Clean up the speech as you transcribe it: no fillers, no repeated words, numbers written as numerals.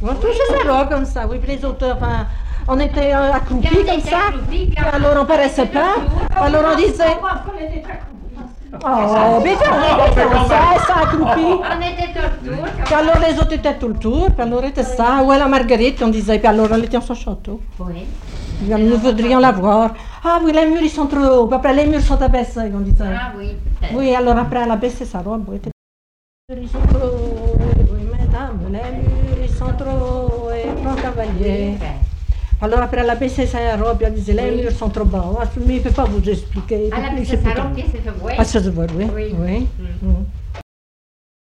On touchait sa robe comme ça, oui, puis les autres, enfin, on était accroupis comme ça, puis alors on paraissait pas, alors on disait... Oh, mais ça accroupi. On était tout le tour. Puis alors les autres étaient tout le tour, puis alors était ça, ouais, la Marguerite, on disait, puis alors elle était en son château. Oui. Nous voudrions la voir. Ah oui, les murs ils sont trop hauts, puis après les murs sont abaissés, on disait. Ah oui, peut-être. Oui, alors après elle a baissé sa robe, oui. Les murs ils sont trop hauts, oui, mesdames, les murs ils sont trop hauts, et grand cavalier. Alors après elle a baissé sa robe, elle disait, les murs sont trop bas. Mais il ne peut pas vous expliquer. Elle a baissé sa robe, qu'est-ce que vous voyez? Ah, ça se voit, oui. Oui. Oui.